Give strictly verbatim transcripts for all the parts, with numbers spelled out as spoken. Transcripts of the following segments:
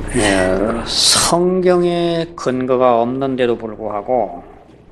예, 성경에 근거가 없는데도 불구하고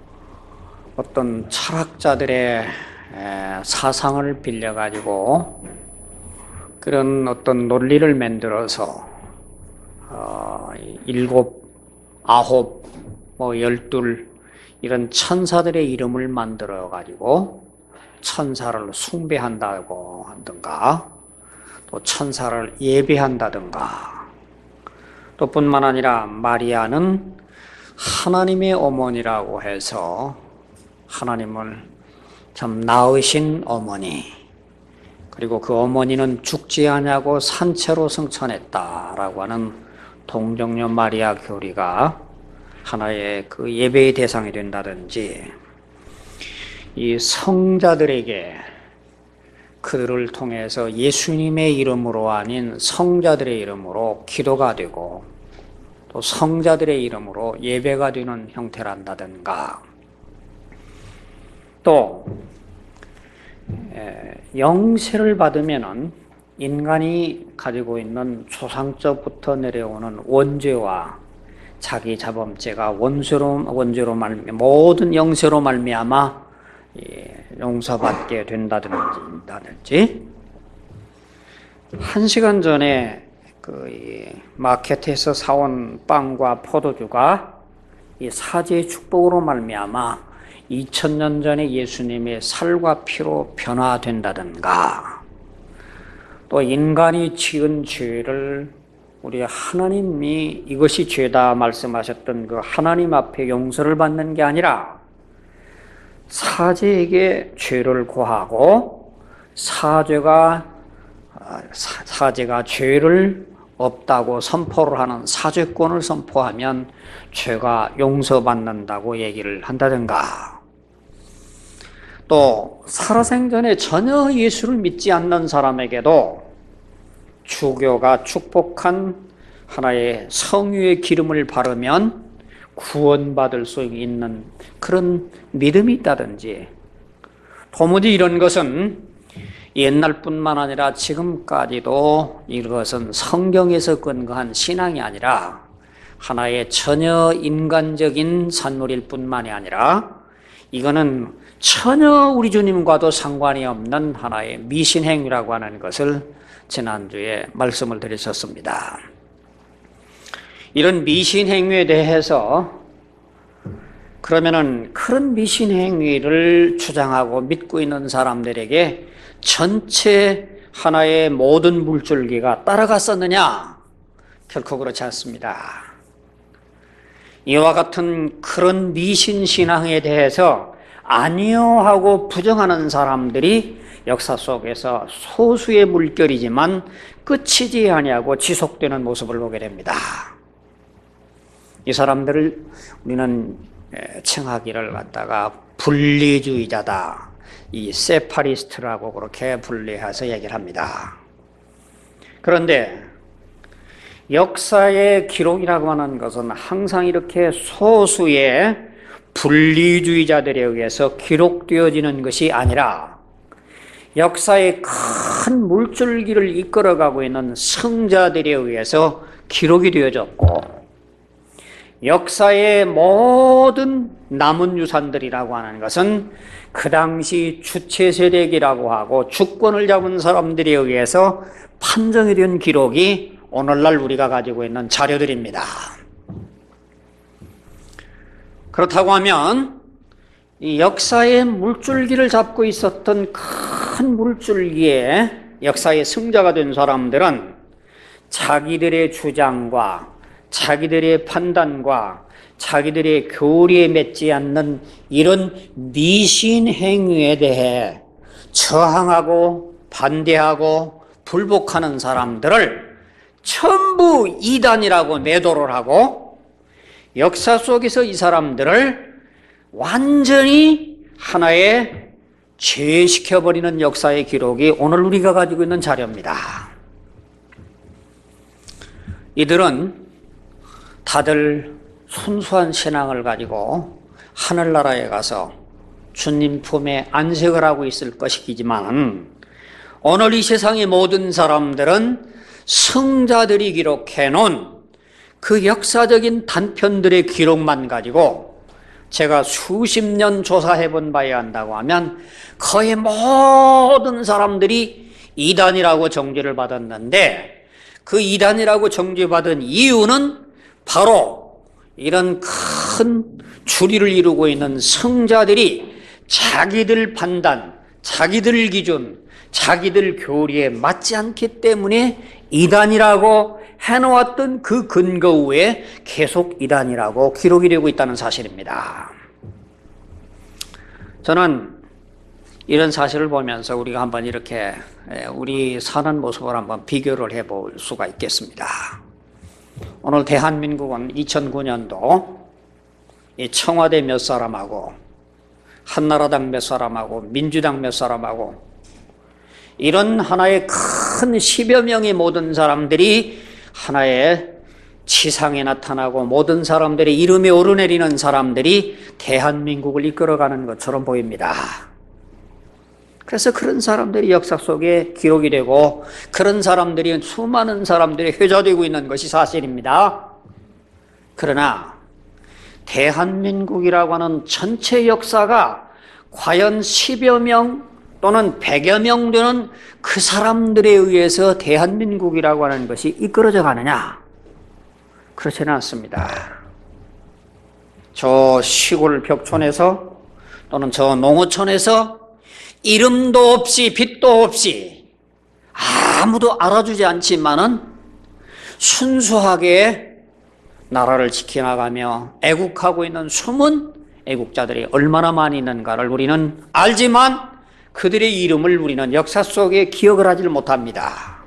어떤 철학자들의 사상을 빌려가지고 그런 어떤 논리를 만들어서 어, 일곱, 아홉, 뭐 열둘 이런 천사들의 이름을 만들어가지고 천사를 숭배한다고 하든가 또 천사를 예배한다든가 또 뿐만 아니라 마리아는 하나님의 어머니라고 해서 하나님을 참 낳으신 어머니, 그리고 그 어머니는 죽지 아니하고 산채로 승천했다라고 하는 동정녀 마리아 교리가 하나의 그 예배의 대상이 된다든지, 이 성자들에게 그들을 통해서 예수님의 이름으로 아닌 성자들의 이름으로 기도가 되고 또 성자들의 이름으로 예배가 되는 형태란다든가, 또 영세를 받으면은 인간이 가지고 있는 조상적부터 내려오는 원죄와 자기 자범죄가 원죄로 원죄로 말미 모든 영세로 말미암아 용서받게 된다든지, 한 시간 전에 그 마켓에서 사온 빵과 포도주가 이 사제의 축복으로 말미암아 이천 년 전에 예수님의 살과 피로 변화된다든가, 또 인간이 지은 죄를 우리 하나님이 이것이 죄다 말씀하셨던 그 하나님 앞에 용서를 받는 게 아니라 사제에게 죄를 고하고 사제가 사제가 죄를 없다고 선포를 하는 사죄권을 선포하면 죄가 용서받는다고 얘기를 한다든가, 또 살아생전에 전혀 예수를 믿지 않는 사람에게도 주교가 축복한 하나의 성유의 기름을 바르면 구원받을 수 있는 그런 믿음이 있다든지, 도무지 이런 것은 옛날뿐만 아니라 지금까지도 이것은 성경에서 근거한 신앙이 아니라 하나의 전혀 인간적인 산물일 뿐만이 아니라 이거는 전혀 우리 주님과도 상관이 없는 하나의 미신행위라고 하는 것을 지난주에 말씀을 드렸었습니다. 이런 미신행위에 대해서 그러면은 그런 미신행위를 주장하고 믿고 있는 사람들에게 전체 하나의 모든 물줄기가 따라갔었느냐? 결코 그렇지 않습니다. 이와 같은 그런 미신신앙에 대해서 아니요 하고 부정하는 사람들이 역사 속에서 소수의 물결이지만 끝이지 아니하고 지속되는 모습을 보게 됩니다. 이 사람들을 우리는 칭하기를 갖다가 분리주의자다, 이 세파리스트라고 그렇게 분리해서 얘기를 합니다. 그런데 역사의 기록이라고 하는 것은 항상 이렇게 소수의 분리주의자들에 의해서 기록되어지는 것이 아니라 역사의 큰 물줄기를 이끌어가고 있는 성자들에 의해서 기록이 되어졌고, 역사의 모든 남은 유산들이라고 하는 것은 그 당시 주체세력이라고 하고 주권을 잡은 사람들에 의해서 판정이 된 기록이 오늘날 우리가 가지고 있는 자료들입니다. 그렇다고 하면 이 역사의 물줄기를 잡고 있었던 큰 물줄기에 역사의 승자가 된 사람들은 자기들의 주장과 자기들의 판단과 자기들의 교리에 맺지 않는 이런 미신 행위에 대해 저항하고 반대하고 불복하는 사람들을 전부 이단이라고 매도를 하고 역사 속에서 이 사람들을 완전히 하나의 죄시켜버리는 역사의 기록이 오늘 우리가 가지고 있는 자료입니다. 이들은 다들 순수한 신앙을 가지고 하늘나라에 가서 주님 품에 안식을 하고 있을 것이지만 오늘 이 세상의 모든 사람들은 성자들이 기록해 놓은 그 역사적인 단편들의 기록만 가지고 제가 수십 년 조사해 본 바에 한다고 하면 거의 모든 사람들이 이단이라고 정죄를 받았는데, 그 이단이라고 정죄받은 이유는 바로 이런 큰 주리를 이루고 있는 성자들이 자기들 판단, 자기들 기준, 자기들 교리에 맞지 않기 때문에 이단이라고 해놓았던 그 근거 위에 계속 이단이라고 기록이 되고 있다는 사실입니다. 저는 이런 사실을 보면서 우리가 한번 이렇게 우리 사는 모습을 한번 비교를 해볼 수가 있겠습니다. 오늘 대한민국은 이천구 년도 청와대 몇 사람하고 한나라당 몇 사람하고 민주당 몇 사람하고 이런 하나의 큰 십여 명의 모든 사람들이 하나의 지상에 나타나고 모든 사람들의 이름이 오르내리는 사람들이 대한민국을 이끌어가는 것처럼 보입니다. 그래서 그런 사람들이 역사 속에 기록이 되고 그런 사람들이 수많은 사람들이 회자되고 있는 것이 사실입니다. 그러나 대한민국이라고 하는 전체 역사가 과연 십여 명 또는 백여 명 되는 그 사람들에 의해서 대한민국이라고 하는 것이 이끌어져 가느냐? 그렇지는 않습니다. 저 시골 벽촌에서 또는 저 농어촌에서 이름도 없이 빛도 없이 아무도 알아주지 않지만은 순수하게 나라를 지켜나가며 애국하고 있는 숨은 애국자들이 얼마나 많이 있는가를 우리는 알지만 그들의 이름을 우리는 역사 속에 기억을 하지 못합니다.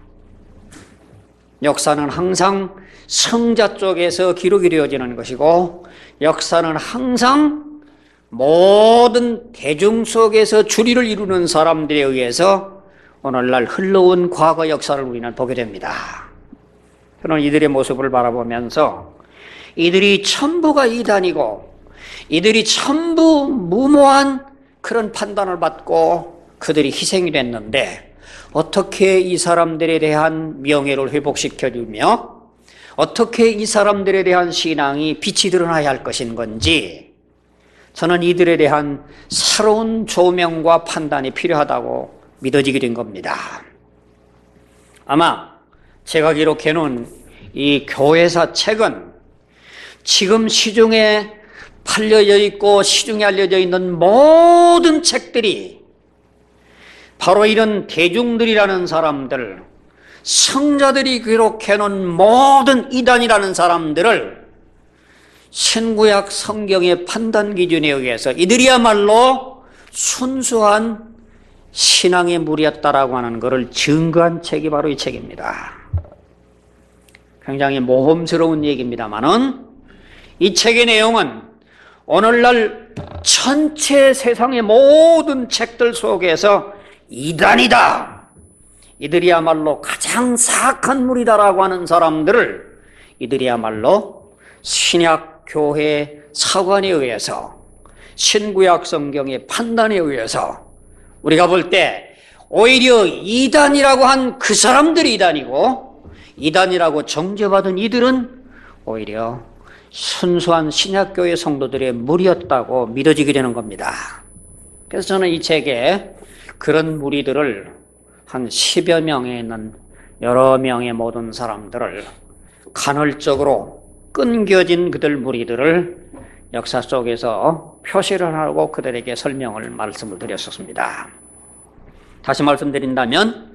역사는 항상 성자 쪽에서 기록이 되어지는 것이고 역사는 항상 모든 대중 속에서 주리를 이루는 사람들에 의해서 오늘날 흘러온 과거 역사를 우리는 보게 됩니다. 저는 이들의 모습을 바라보면서 이들이 전부가 이단이고 이들이 전부 무모한 그런 판단을 받고 그들이 희생이 됐는데 어떻게 이 사람들에 대한 명예를 회복시켜주며 어떻게 이 사람들에 대한 신앙이 빛이 드러나야 할 것인 건지 저는 이들에 대한 새로운 조명과 판단이 필요하다고 믿어지게 된 겁니다. 아마 제가 기록해 놓은 이 교회사 책은 지금 시중에 팔려져 있고 시중에 알려져 있는 모든 책들이 바로 이런 대중들이라는 사람들, 성자들이 기록해 놓은 모든 이단이라는 사람들을 신구약 성경의 판단 기준에 의해서 이들이야말로 순수한 신앙의 무리였다라고 하는 것을 증거한 책이 바로 이 책입니다. 굉장히 모험스러운 얘기입니다만은 이 책의 내용은 오늘날 전체 세상의 모든 책들 속에서 이단이다, 이들이야말로 가장 사악한 무리다라고 하는 사람들을 이들이야말로 신약 교회 사관에 의해서 신구약 성경의 판단에 의해서 우리가 볼 때 오히려 이단이라고 한 그 사람들이 이단이고 이단이라고 정죄받은 이들은 오히려 순수한 신약교회 성도들의 무리였다고 믿어지게 되는 겁니다. 그래서 저는 이 책에 그런 무리들을 한 십여 명에 있는 여러 명의 모든 사람들을 간헐적으로 끊겨진 그들 무리들을 역사 속에서 표시를 하고 그들에게 설명을 말씀을 드렸었습니다. 다시 말씀드린다면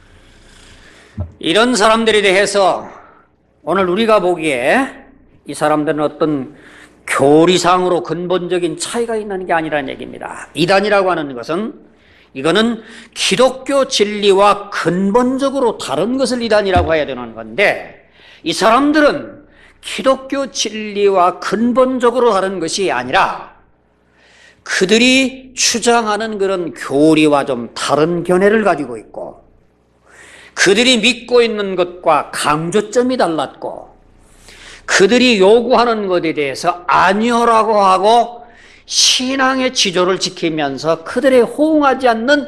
이런 사람들에 대해서 오늘 우리가 보기에 이 사람들은 어떤 교리상으로 근본적인 차이가 있는 게 아니라는 얘기입니다. 이단이라고 하는 것은 이거는 기독교 진리와 근본적으로 다른 것을 이단이라고 해야 되는 건데 이 사람들은 기독교 진리와 근본적으로 다른 것이 아니라 그들이 주장하는 그런 교리와 좀 다른 견해를 가지고 있고 그들이 믿고 있는 것과 강조점이 달랐고 그들이 요구하는 것에 대해서 아니오라고 하고 신앙의 지조를 지키면서 그들에 호응하지 않는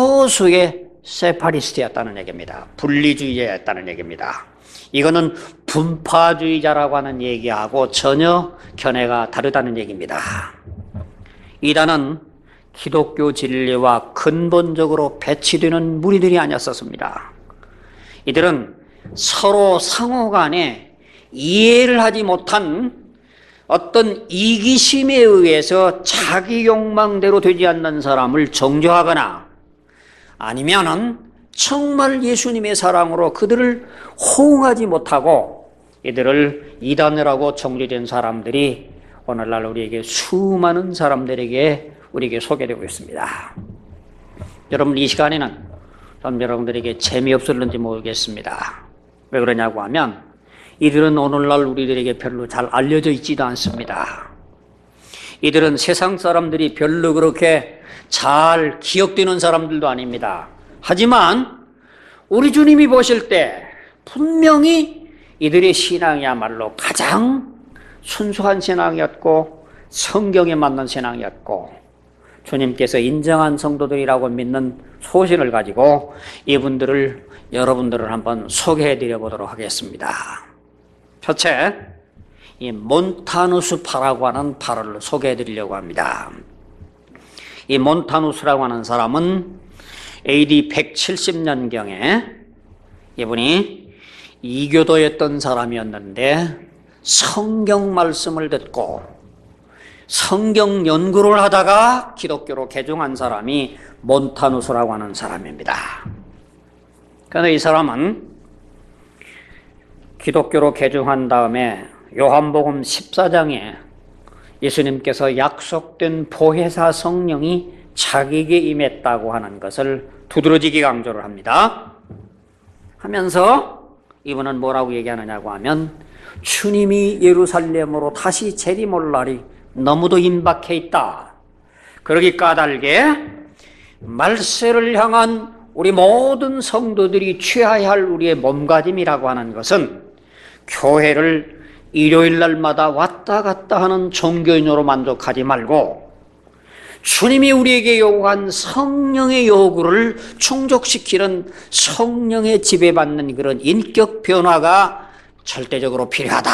소수의 세파리스트였다는 얘기입니다. 분리주의자였다는 얘기입니다. 이거는 분파주의자라고 하는 얘기하고 전혀 견해가 다르다는 얘기입니다. 이단은 기독교 진리와 근본적으로 배치되는 무리들이 아니었었습니다. 이들은 서로 상호 간에 이해를 하지 못한 어떤 이기심에 의해서 자기 욕망대로 되지 않는 사람을 정죄하거나 아니면은 정말 예수님의 사랑으로 그들을 호응하지 못하고 이들을 이단이라고 정죄된 사람들이 오늘날 우리에게 수많은 사람들에게 우리에게 소개되고 있습니다. 여러분, 이 시간에는 좀 여러분들에게 재미없을는지 모르겠습니다. 왜 그러냐고 하면 이들은 오늘날 우리들에게 별로 잘 알려져 있지도 않습니다. 이들은 세상 사람들이 별로 그렇게 잘 기억되는 사람들도 아닙니다. 하지만 우리 주님이 보실 때 분명히 이들의 신앙이야말로 가장 순수한 신앙이었고 성경에 맞는 신앙이었고 주님께서 인정한 성도들이라고 믿는 소신을 가지고 이분들을 여러분들을 한번 소개해 드려 보도록 하겠습니다. 첫째, 이 몬타누스파라고 하는 파를 소개해 드리려고 합니다. 이 몬타누스라고 하는 사람은 에이디 백칠십 년경에 이분이 이교도였던 사람이었는데 성경 말씀을 듣고 성경 연구를 하다가 기독교로 개종한 사람이 몬타누스라고 하는 사람입니다. 그런데 이 사람은 기독교로 개종한 다음에 요한복음 십사 장에 예수님께서 약속된 보혜사 성령이 자기에게 임했다고 하는 것을 두드러지게 강조를 합니다. 하면서 이분은 뭐라고 얘기하느냐고 하면 주님이 예루살렘으로 다시 재림할 날이 너무도 임박해 있다. 그러기 까닭에 말세를 향한 우리 모든 성도들이 취해야 할 우리의 몸가짐이라고 하는 것은 교회를 일요일 날마다 왔다 갔다 하는 종교인으로 만족하지 말고 주님이 우리에게 요구한 성령의 요구를 충족시키는 성령의 지배받는 그런 인격 변화가 절대적으로 필요하다.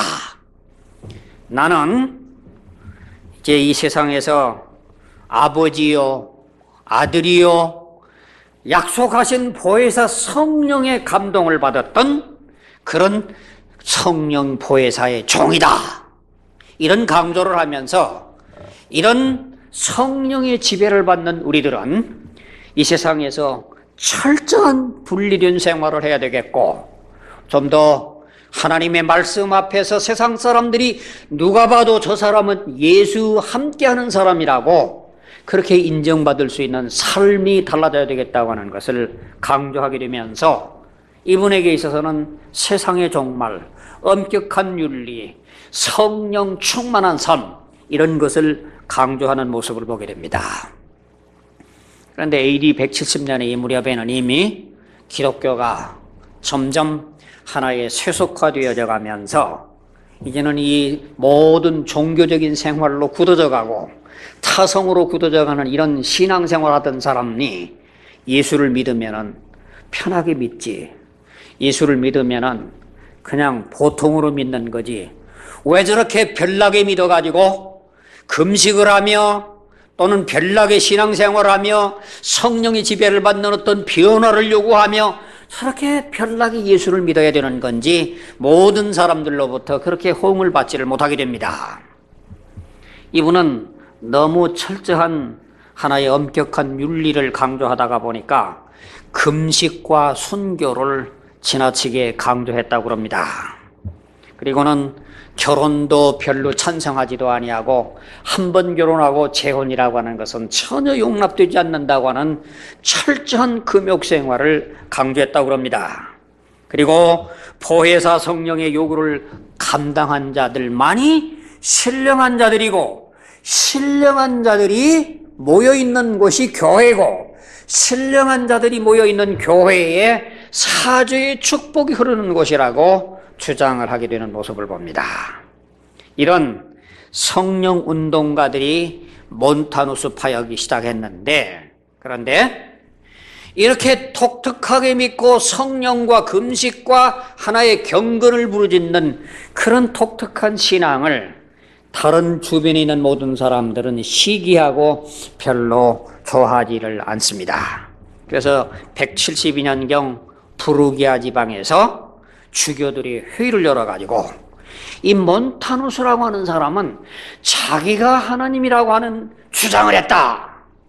나는 이제 이 세상에서 아버지요, 아들이요, 약속하신 보혜사 성령의 감동을 받았던 그런 성령 보혜사의 종이다. 이런 강조를 하면서 이런 성령의 지배를 받는 우리들은 이 세상에서 철저한 분리된 생활을 해야 되겠고 좀 더 하나님의 말씀 앞에서 세상 사람들이 누가 봐도 저 사람은 예수 함께하는 사람이라고 그렇게 인정받을 수 있는 삶이 달라져야 되겠다고 하는 것을 강조하게 되면서 이분에게 있어서는 세상의 종말, 엄격한 윤리, 성령 충만한 삶 이런 것을 강조하는 모습을 보게 됩니다. 그런데 에이디 백칠십 년의 이 무렵에는 이미 기독교가 점점 하나의 세속화되어져 가면서 이제는 이 모든 종교적인 생활로 굳어져 가고 타성으로 굳어져 가는 이런 신앙생활 하던 사람이 예수를 믿으면은 편하게 믿지, 예수를 믿으면은 그냥 보통으로 믿는 거지 왜 저렇게 별나게 믿어가지고 금식을 하며 또는 별나게 신앙생활을 하며 성령의 지배를 받는 어떤 변화를 요구하며 저렇게 별나게 예수를 믿어야 되는 건지 모든 사람들로부터 그렇게 호응을 받지를 못하게 됩니다. 이분은 너무 철저한 하나의 엄격한 윤리를 강조하다가 보니까 금식과 순교를 지나치게 강조했다고 합니다. 그리고는 결혼도 별로 찬성하지도 아니하고 한 번 결혼하고 재혼이라고 하는 것은 전혀 용납되지 않는다고 하는 철저한 금욕 생활을 강조했다고 합니다. 그리고 보혜사 성령의 요구를 감당한 자들만이 신령한 자들이고 신령한 자들이 모여있는 곳이 교회고 신령한 자들이 모여있는 교회에 사죄의 축복이 흐르는 곳이라고 주장을 하게 되는 모습을 봅니다. 이런 성령 운동가들이 몬타누스 파역이 시작했는데 그런데 이렇게 독특하게 믿고 성령과 금식과 하나의 경건을 부르짖는 그런 독특한 신앙을 다른 주변에 있는 모든 사람들은 시기하고 별로 좋아하지를 않습니다. 그래서 백칠십이 년경 부르기아 지방에서 주교들이 회의를 열어가지고 이 몬타누스라고 하는 사람은 자기가 하나님이라고 하는 주장을 했다.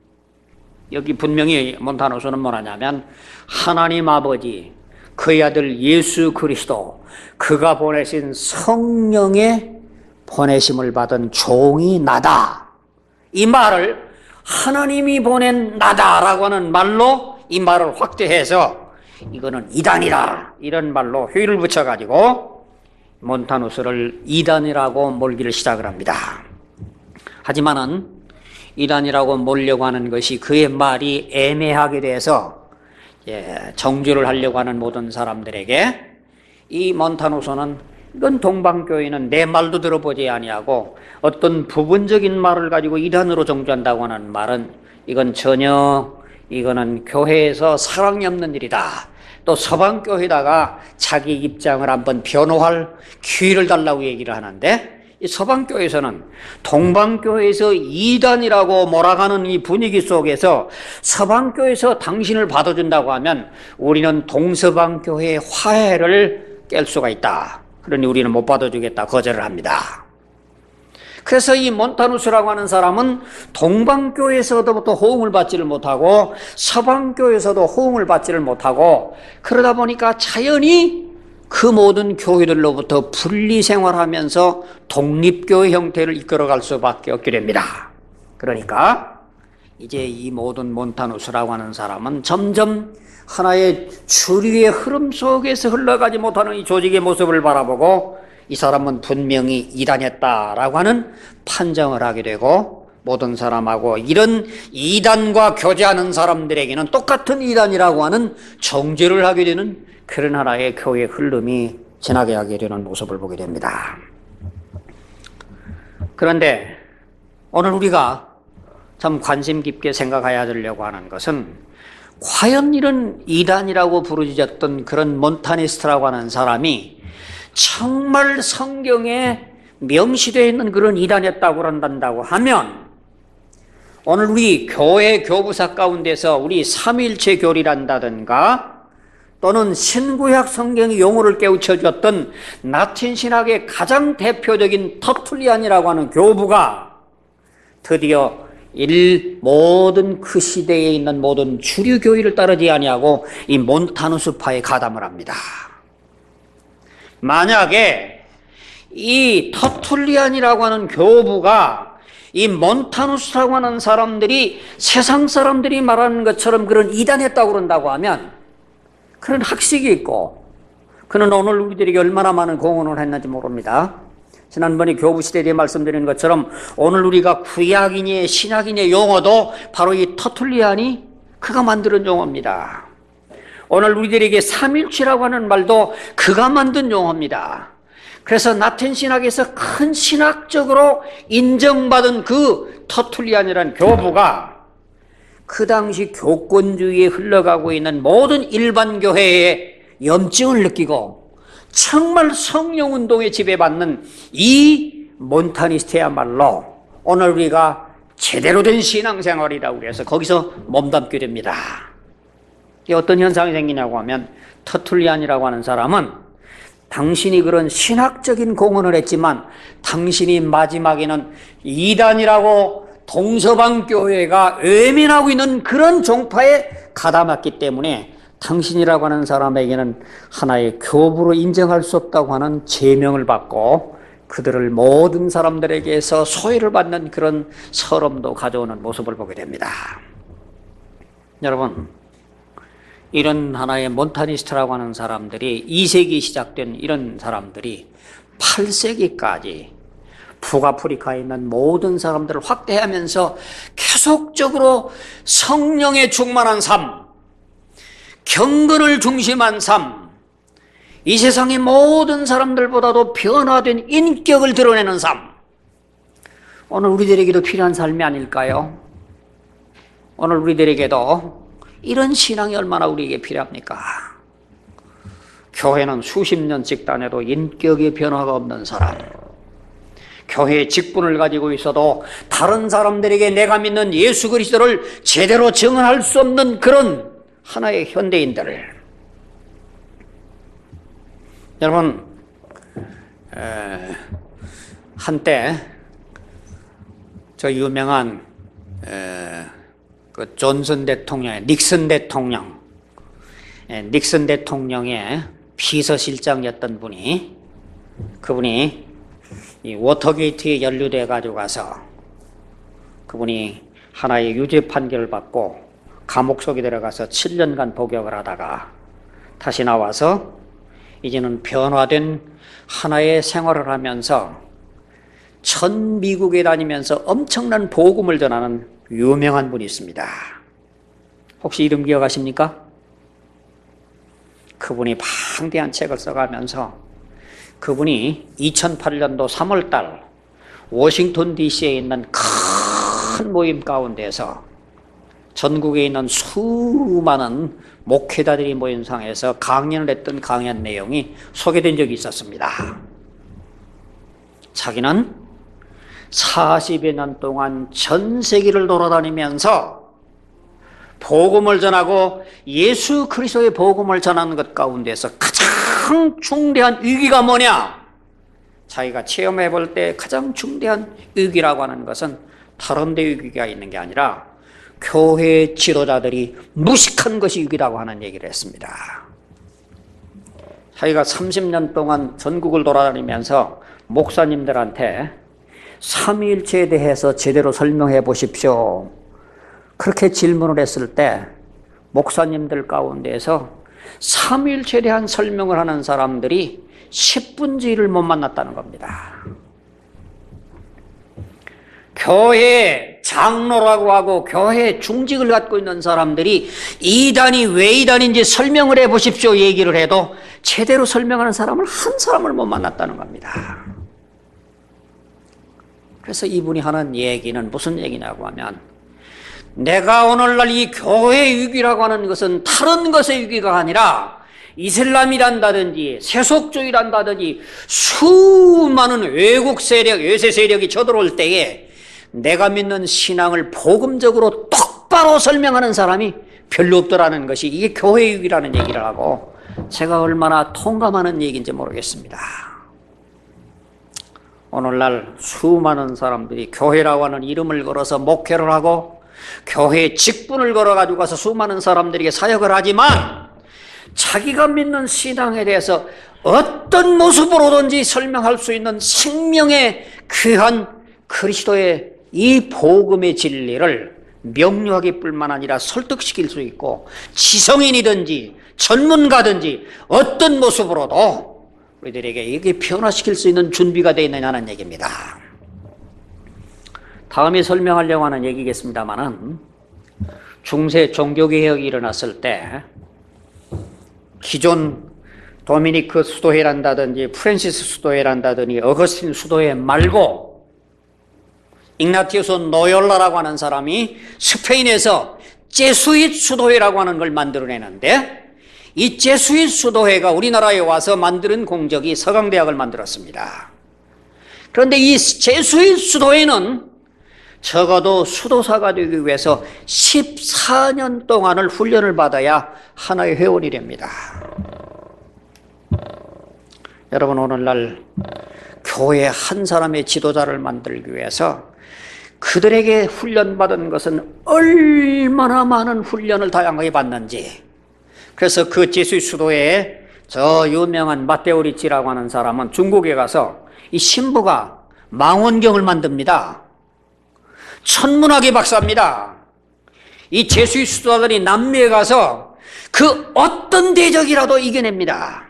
여기 분명히 몬타누스는 뭐라냐면 하나님 아버지, 그의 아들 예수 그리스도, 그가 보내신 성령의 보내심을 받은 종이 나다. 이 말을 하나님이 보낸 나다라고 하는 말로 이 말을 확대해서 이거는 이단이라 이런 말로 회의를 붙여가지고 몬타누스를 이단이라고 몰기를 시작을 합니다. 하지만은 이단이라고 몰려고 하는 것이 그의 말이 애매하게 돼서 예, 정죄를 하려고 하는 모든 사람들에게 이 몬타누스는 이건 동방교회는 내 말도 들어보지 아니하고 어떤 부분적인 말을 가지고 이단으로 정죄한다고 하는 말은 이건 전혀 이거는 교회에서 사랑이 없는 일이다. 또 서방교회에다가 자기 입장을 한번 변호할 기회를 달라고 얘기를 하는데 이 서방교회에서는 동방교회에서 이단이라고 몰아가는 이 분위기 속에서 서방교회에서 당신을 받아준다고 하면 우리는 동서방교회의 화해를 깰 수가 있다. 그러니 우리는 못 받아주겠다 거절을 합니다. 그래서 이 몬타누스라고 하는 사람은 동방교회에서부터 호응을 받지를 못하고 서방교회에서도 호응을 받지를 못하고 그러다 보니까 자연히 그 모든 교회들로부터 분리 생활하면서 독립교회 형태를 이끌어갈 수밖에 없게 됩니다. 그러니까 이제 이 모든 몬타누스라고 하는 사람은 점점 하나의 주류의 흐름 속에서 흘러가지 못하는 이 조직의 모습을 바라보고 이 사람은 분명히 이단했다라고 하는 판정을 하게 되고 모든 사람하고 이런 이단과 교제하는 사람들에게는 똑같은 이단이라고 하는 정죄를 하게 되는 그런 하나의 교회 흐름이 지나게 하게 되는 모습을 보게 됩니다. 그런데 오늘 우리가 참 관심 깊게 생각해야 되려고 하는 것은 과연 이런 이단이라고 부르짖었던 그런 몬타니스트라고 하는 사람이 정말 성경에 명시되어 있는 그런 이단이었다고 한다고 하면 오늘 우리 교회 교부사 가운데서 우리 삼위일체 교리란다든가 또는 신구약 성경의 용어를 깨우쳐줬던 라틴 신학의 가장 대표적인 터툴리안이라고 하는 교부가 드디어 일 모든 그 시대에 있는 모든 주류 교리를 따르지 아니하고 이 몬타누스파에 가담을 합니다. 만약에 이 터툴리안이라고 하는 교부가 이 몬타누스라고 하는 사람들이 세상 사람들이 말하는 것처럼 그런 이단했다고 그런다고 하면 그런 학식이 있고 그는 오늘 우리들에게 얼마나 많은 공헌을 했는지 모릅니다. 지난번에 교부시대에 대해 말씀드린 것처럼 오늘 우리가 구약이니 신약이니 용어도 바로 이 터툴리안이 그가 만드는 용어입니다. 오늘 우리들에게 삼일체라고 하는 말도 그가 만든 용어입니다. 그래서 라틴 신학에서 큰 신학적으로 인정받은 그 터툴리안이라는 교부가 그 당시 교권주의에 흘러가고 있는 모든 일반 교회의 염증을 느끼고 정말 성령운동에 지배받는 이 몬타니스트야말로 오늘 우리가 제대로 된 신앙생활이라고 해서 거기서 몸담게 됩니다. 이게 어떤 현상이 생기냐고 하면 터툴리안이라고 하는 사람은 당신이 그런 신학적인 공헌을 했지만 당신이 마지막에는 이단이라고 동서방 교회가 외면하고 있는 그런 종파에 가담했기 때문에 당신이라고 하는 사람에게는 하나의 교부로 인정할 수 없다고 하는 제명을 받고 그들을 모든 사람들에게서 소외를 받는 그런 서름도 가져오는 모습을 보게 됩니다. 여러분, 이런 하나의 몬타니스트라고 하는 사람들이 이 세기 시작된 이런 사람들이 팔 세기까지 북아프리카에 있는 모든 사람들을 확대하면서 계속적으로 성령에 충만한 삶, 경건을 중심한 삶, 이 세상의 모든 사람들보다도 변화된 인격을 드러내는 삶, 오늘 우리들에게도 필요한 삶이 아닐까요? 오늘 우리들에게도 이런 신앙이 얼마나 우리에게 필요합니까? 교회는 수십 년씩 다녀도 인격의 변화가 없는 사람, 교회의 직분을 가지고 있어도 다른 사람들에게 내가 믿는 예수 그리스도를 제대로 증언할 수 없는 그런 하나의 현대인들. 여러분, 에, 한때 저 유명한 에, 그 존슨 대통령, 닉슨 대통령, 에, 닉슨 대통령의 비서실장이었던 분이, 그분이 이 워터게이트에 연루돼 가지고 가서 그분이 하나의 유죄 판결을 받고 감옥 속에 들어가서 칠 년간 복역을 하다가 다시 나와서 이제는 변화된 하나의 생활을 하면서 전 미국에 다니면서 엄청난 복음을 전하는 유명한 분이 있습니다. 혹시 이름 기억하십니까? 그분이 방대한 책을 써가면서 그분이 이천팔 년도 삼월 달 워싱턴 디씨에 있는 큰 모임 가운데서 전국에 있는 수많은 목회자들이 모인 상에서 강연을 했던 강연 내용이 소개된 적이 있었습니다. 자기는 사십여 년 동안 전 세계를 돌아다니면서 복음을 전하고 예수 그리스도의 복음을 전하는 것 가운데서 가장 중대한 위기가 뭐냐? 자기가 체험해 볼 때 가장 중대한 위기라고 하는 것은 다른 데 위기가 있는 게 아니라 교회 지도자들이 무식한 것이 위기라고 하는 얘기를 했습니다. 자기가 삼십 년 동안 전국을 돌아다니면서 목사님들한테 삼위일체에 대해서 제대로 설명해 보십시오, 그렇게 질문을 했을 때 목사님들 가운데에서 삼위일체에 대한 설명을 하는 사람들이 십분의 일을 못 만났다는 겁니다. 교회 장로라고 하고 교회 중직을 갖고 있는 사람들이 이단이 왜 이단인지 설명을 해 보십시오 얘기를 해도 제대로 설명하는 사람을 한 사람을 못 만났다는 겁니다. 그래서 이분이 하는 얘기는 무슨 얘기냐고 하면, 내가 오늘날 이 교회 위기라고 하는 것은 다른 것의 위기가 아니라 이슬람이란다든지 세속주의란다든지 수많은 외국 세력, 외세 세력이 쳐들어올 때에 내가 믿는 신앙을 복음적으로 똑바로 설명하는 사람이 별로 없더라는 것이 이게 교회 위기라는 얘기를 하고, 제가 얼마나 통감하는 얘기인지 모르겠습니다. 오늘날 수많은 사람들이 교회라고 하는 이름을 걸어서 목회를 하고 교회의 직분을 걸어가지고 가서 수많은 사람들에게 사역을 하지만 자기가 믿는 신앙에 대해서 어떤 모습으로든지 설명할 수 있는 생명의 귀한 그리스도의 이 복음의 진리를 명료하게 뿐만 아니라 설득시킬 수 있고 지성인이든지 전문가든지 어떤 모습으로도 우리들에게 이게 변화시킬 수 있는 준비가 되어 있느냐는 얘기입니다. 다음에 설명하려고 하는 얘기겠습니다만은, 중세 종교개혁이 일어났을 때 기존 도미니크 수도회란다든지 프랜시스 수도회란다든지 어거스틴 수도회 말고 igna티우스 노열라라고 하는 사람이 스페인에서 제수잇 수도회라고 하는 걸 만들어내는데, 이 제수잇 수도회가 우리나라에 와서 만드는 공적이 서강대학을 만들었습니다. 그런데 이 제수잇 수도회는 적어도 수도사가 되기 위해서 십사 년 동안을 훈련을 받아야 하나의 회원이 됩니다. 여러분, 오늘날 교회 한 사람의 지도자를 만들기 위해서 그들에게 훈련받은 것은 얼마나 많은 훈련을 다양하게 받는지. 그래서 그 제수의 수도에 저 유명한 마테오 리치라고 하는 사람은 중국에 가서 이 신부가 망원경을 만듭니다. 천문학의 박사입니다. 이 제수의 수도자들이 남미에 가서 그 어떤 대적이라도 이겨냅니다.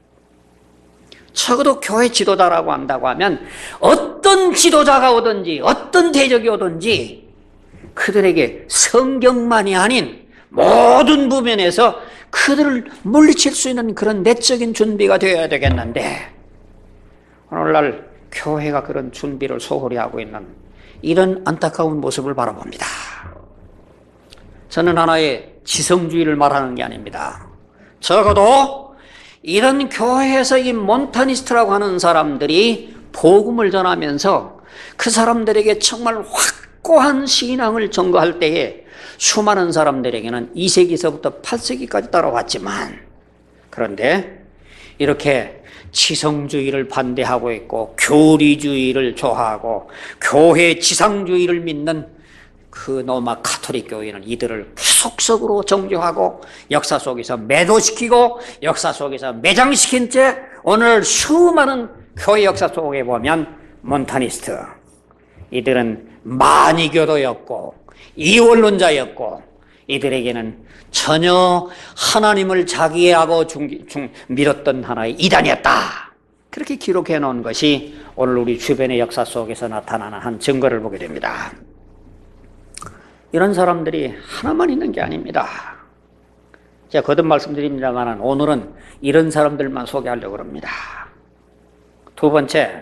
적어도 교회 지도자라고 한다고 하면 어떤 지도자가 오든지 어떤 대적이 오든지 그들에게 성경만이 아닌 모든 부면에서 그들을 물리칠 수 있는 그런 내적인 준비가 되어야 되겠는데, 오늘날 교회가 그런 준비를 소홀히 하고 있는 이런 안타까운 모습을 바라봅니다. 저는 하나의 지성주의를 말하는 게 아닙니다. 적어도 이런 교회에서 이 몬타니스트라고 하는 사람들이 복음을 전하면서 그 사람들에게 정말 확고한 신앙을 전거할 때에 수많은 사람들에게는 이 세기서부터 팔 세기까지 따라왔지만, 그런데 이렇게 지성주의를 반대하고 있고 교리주의를 좋아하고 교회 지상주의를 믿는 그 로마 가톨릭 교회는 이들을 속속으로 정죄하고 역사 속에서 매도시키고 역사 속에서 매장시킨 채 오늘 수많은 교회 역사 속에 보면 몬타니스트, 이들은 마니교도였고 이원론자였고 이들에게는 전혀 하나님을 자기하고 중, 중, 믿었던 하나의 이단이었다. 그렇게 기록해 놓은 것이 오늘 우리 주변의 역사 속에서 나타나는 한 증거를 보게 됩니다. 이런 사람들이 하나만 있는 게 아닙니다. 제가 거듭 말씀드립니다만 오늘은 이런 사람들만 소개하려고 합니다. 두 번째,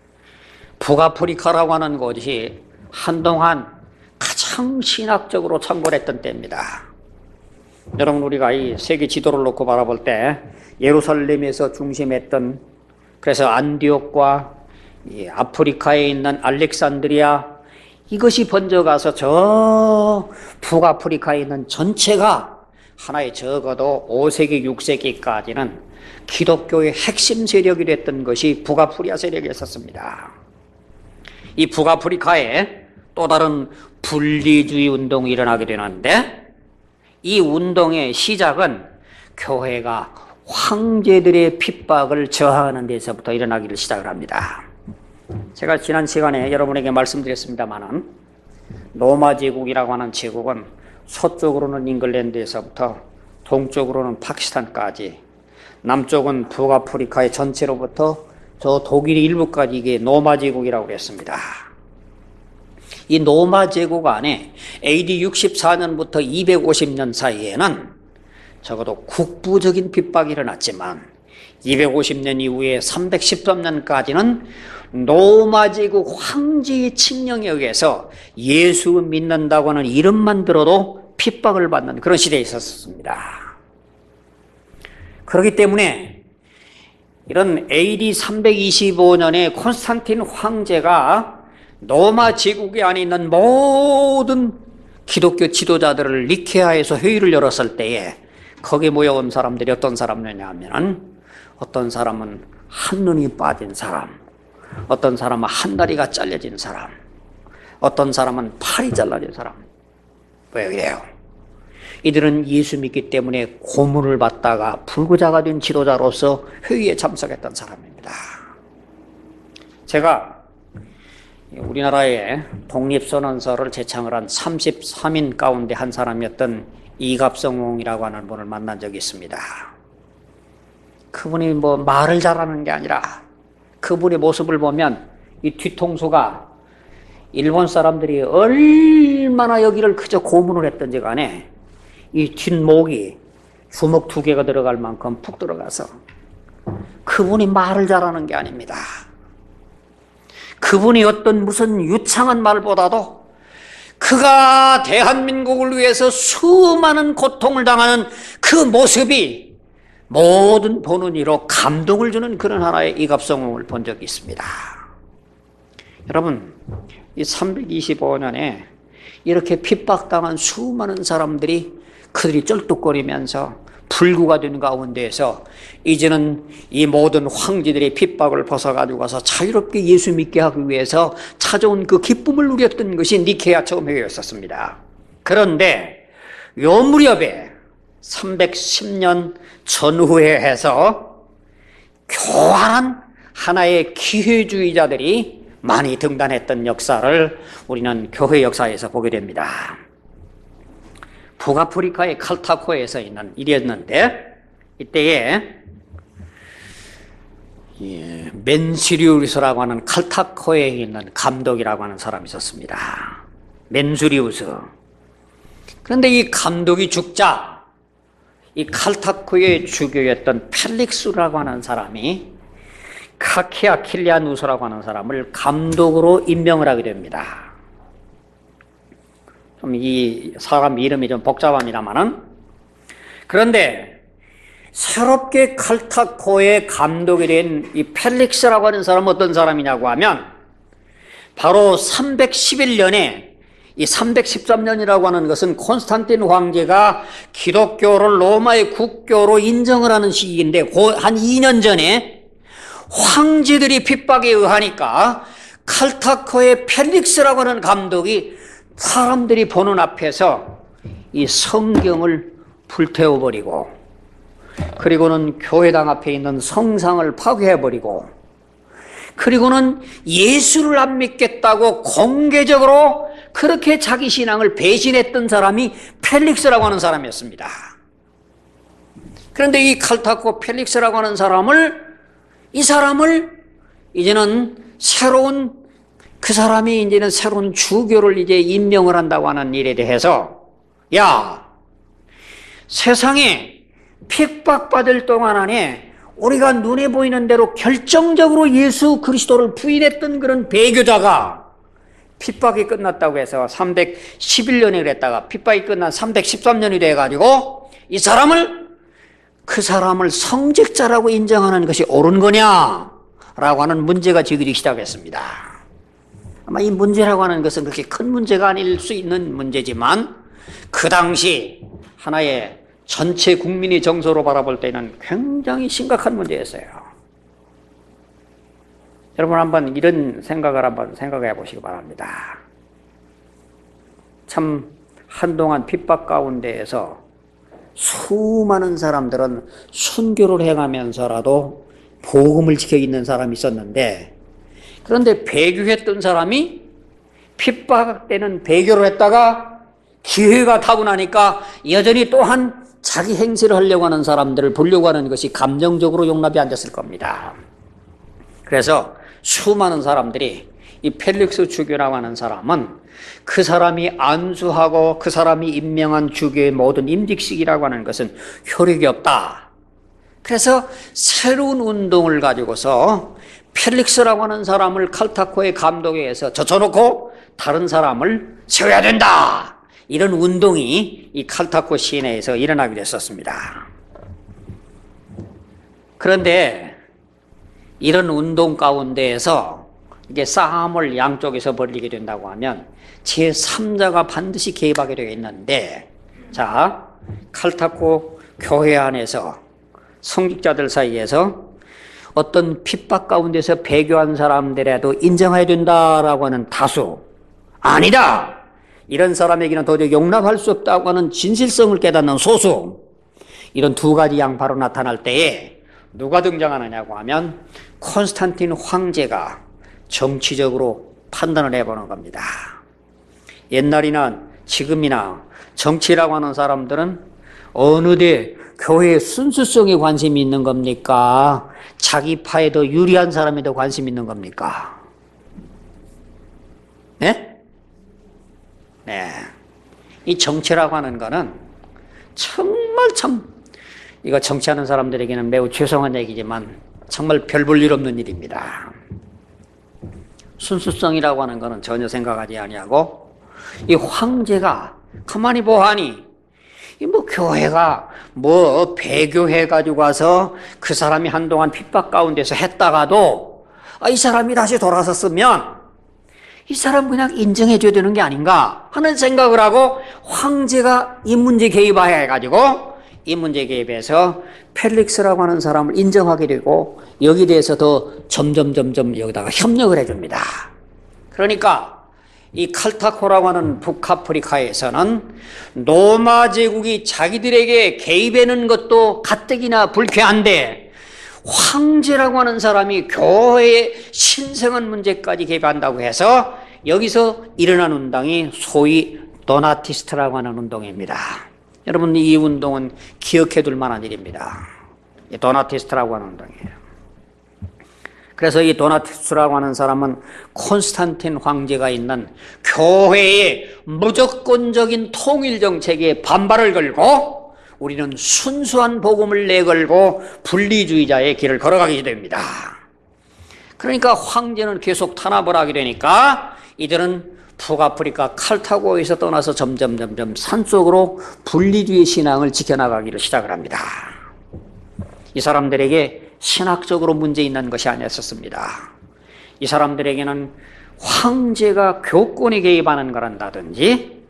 북아프리카라고 하는 곳이 한동안 가장 신학적으로 창궐했던 때입니다. 여러분, 우리가 이 세계 지도를 놓고 바라볼 때 예루살렘에서 중심했던, 그래서 안디옥과 이 아프리카에 있는 알렉산드리아, 이것이 번져가서 저 북아프리카에 있는 전체가 하나의 적어도 오 세기, 육 세기까지는 기독교의 핵심 세력이 됐던 것이 북아프리카 세력이었습니다. 이 북아프리카에 또 다른 분리주의 운동이 일어나게 되는데, 이 운동의 시작은 교회가 황제들의 핍박을 저하하는 데서부터 일어나기를 시작을 합니다. 제가 지난 시간에 여러분에게 말씀드렸습니다마는 로마 제국이라고 하는 제국은 서쪽으로는 잉글랜드에서부터 동쪽으로는 파키스탄까지, 남쪽은 북아프리카의 전체로부터 저 독일의 일부까지 이게 로마 제국이라고 했습니다. 이 로마 제국 안에 에이디 육십사 년부터 이백오십 년 사이에는 적어도 국부적인 핍박이 일어났지만 이백오십 년 이후에 삼백십삼 년까지는 로마 제국 황제의 칙령에 의해서 예수 믿는다고 하는 이름만 들어도 핍박을 받는 그런 시대에 있었습니다. 그렇기 때문에 이런 에이디 삼백이십오 년에 콘스탄틴 황제가 로마 제국에 안에 있는 모든 기독교 지도자들을 니케아에서 회의를 열었을 때에 거기에 모여온 사람들이 어떤 사람이냐면, 어떤 사람은 한눈이 빠진 사람, 어떤 사람은 한 다리가 잘려진 사람, 어떤 사람은 팔이 잘라진 사람. 왜 그래요? 이들은 예수 믿기 때문에 고문을 받다가 불구자가 된 지도자로서 회의에 참석했던 사람입니다. 제가 우리나라의 독립선언서를 제창을 한 삼십삼 인 가운데 한 사람이었던 이갑성홍이라고 하는 분을 만난 적이 있습니다. 그분이 뭐 말을 잘하는 게 아니라 그분의 모습을 보면 이 뒤통수가 일본 사람들이 얼마나 여기를 그저 고문을 했던지 간에 이 뒷목이 주먹 두 개가 들어갈 만큼 푹 들어가서, 그분이 말을 잘하는 게 아닙니다. 그분이 어떤 무슨 유창한 말보다도 그가 대한민국을 위해서 수많은 고통을 당하는 그 모습이 모든 보는 이로 감동을 주는 그런 하나의 이갑성홍을 본 적이 있습니다. 여러분, 이 삼백이십오 년에 이렇게 핍박당한 수많은 사람들이 그들이 쩔뚝거리면서 불구가 된 가운데에서 이제는 이 모든 황제들의 핍박을 벗어가지고 가서 자유롭게 예수 믿게 하기 위해서 찾아온 그 기쁨을 누렸던 것이 니케아 처음 회의였었습니다. 그런데 요 무렵에 삼백십 년 전후에 해서 교활한 하나의 기회주의자들이 많이 등단했던 역사를 우리는 교회 역사에서 보게 됩니다. 북아프리카의 칼타코에서 있는 일이었는데, 이때에 예, 멘수리우스라고 하는 칼타코에 있는 감독이라고 하는 사람이 있었습니다. 멘수리우스. 그런데 이 감독이 죽자 이 칼타코의 주교였던 펠릭스라고 하는 사람이 카케아 킬리아누스라고 하는 사람을 감독으로 임명을 하게 됩니다. 좀 이 사람 이름이 좀 복잡합니다만은. 그런데 새롭게 칼타코의 감독이 된 이 펠릭스라고 하는 사람은 어떤 사람이냐고 하면 바로 삼백십일 년에 이 삼백십삼 년이라고 하는 것은 콘스탄틴 황제가 기독교를 로마의 국교로 인정을 하는 시기인데 한 이 년 전에 황제들이 핍박에 의하니까 칼타코의 펠릭스라고 하는 감독이 사람들이 보는 앞에서 이 성경을 불태워버리고 그리고는 교회당 앞에 있는 성상을 파괴해버리고 그리고는 예수를 안 믿겠다고 공개적으로 그렇게 자기 신앙을 배신했던 사람이 펠릭스라고 하는 사람이었습니다. 그런데 이 칼타코 펠릭스라고 하는 사람을 이 사람을 이제는 새로운 그 사람이 이제는 새로운 주교를 이제 임명을 한다고 하는 일에 대해서 야 세상에 핍박받을 동안 안에 우리가 눈에 보이는 대로 결정적으로 예수 그리스도를 부인했던 그런 배교자가 핍박이 끝났다고 해서 삼백십일 년이 그랬다가 핍박이 끝난 삼백십삼 년이 돼가지고 이 사람을 그 사람을 성직자라고 인정하는 것이 옳은 거냐라고 하는 문제가 제기되기 시작했습니다. 아마 이 문제라고 하는 것은 그렇게 큰 문제가 아닐 수 있는 문제지만 그 당시 하나의 전체 국민의 정서로 바라볼 때는 굉장히 심각한 문제였어요. 여러분 한번 이런 생각을 한번 생각해 보시기 바랍니다. 참 한동안 핍박 가운데에서 수많은 사람들은 순교를 행하면서라도 복음을 지켜 있는 사람이 있었는데 그런데 배교했던 사람이 핍박되는 배교를 했다가 기회가 타고 나니까 여전히 또한 자기 행세를 하려고 하는 사람들을 보려고 하는 것이 감정적으로 용납이 안 됐을 겁니다. 그래서 수많은 사람들이 이 펠릭스 주교라고 하는 사람은 그 사람이 안수하고 그 사람이 임명한 주교의 모든 임직식이라고 하는 것은 효력이 없다. 그래서 새로운 운동을 가지고서 펠릭스라고 하는 사람을 칼타코의 감독에 의해서 젖혀놓고 다른 사람을 세워야 된다. 이런 운동이 이 칼타코 시내에서 일어나게 됐었습니다. 그런데 이런 운동 가운데에서 이게 싸움을 양쪽에서 벌이게 된다고 하면 제삼자가 반드시 개입하게 되어 있는데 자 칼타코 교회 안에서 성직자들 사이에서 어떤 핍박 가운데서 배교한 사람들에도 인정해야 된다라고 하는 다수 아니다. 이런 사람에게는 도저히 용납할 수 없다고 하는 진실성을 깨닫는 소수 이런 두 가지 양파로 나타날 때에 누가 등장하느냐고 하면 콘스탄틴 황제가 정치적으로 판단을 해보는 겁니다. 옛날이나 지금이나 정치라고 하는 사람들은 어느 데 교회의 순수성에 관심이 있는 겁니까? 자기 파에 더 유리한 사람에 더 관심이 있는 겁니까? 네? 네. 이 정치라고 하는 거는 정말 참 이거 정치하는 사람들에게는 매우 죄송한 얘기지만 정말 별 볼 일 없는 일입니다. 순수성이라고 하는 거는 전혀 생각하지 아니하고 이 황제가 가만히 보아하니 이 뭐 교회가 뭐 배교해 가지고 와서 그 사람이 한동안 핍박 가운데서 했다가도 아, 이 사람이 다시 돌아섰으면 이 사람 그냥 인정해 줘야 되는 게 아닌가 하는 생각을 하고 황제가 이 문제 개입해 가지고 이 문제 개입해서 펠릭스라고 하는 사람을 인정하게 되고 여기에 대해서 더 점점 점점 여기다가 협력을 해줍니다. 그러니까 이 칼타코라고 하는 북아프리카에서는 로마 제국이 자기들에게 개입하는 것도 가뜩이나 불쾌한데 황제라고 하는 사람이 교회의 신성한 문제까지 개입한다고 해서 여기서 일어난 운동이 소위 도나티스트라고 하는 운동입니다. 여러분 이 운동은 기억해 둘 만한 일입니다. 도나티스트라고 하는 운동이에요. 그래서 이 도나티스트라고 하는 사람은 콘스탄틴 황제가 있는 교회의 무조건적인 통일 정책에 반발을 걸고 우리는 순수한 복음을 내걸고 분리주의자의 길을 걸어가게 됩니다. 그러니까 황제는 계속 탄압을 하게 되니까 이들은 북아프리카 칼타고에서 떠나서 점점 점점 산속으로 분리주의 신앙을 지켜나가기를 시작을 합니다. 이 사람들에게 신학적으로 문제 있는 것이 아니었습니다. 이 사람들에게는 황제가 교권에 개입하는 거란다든지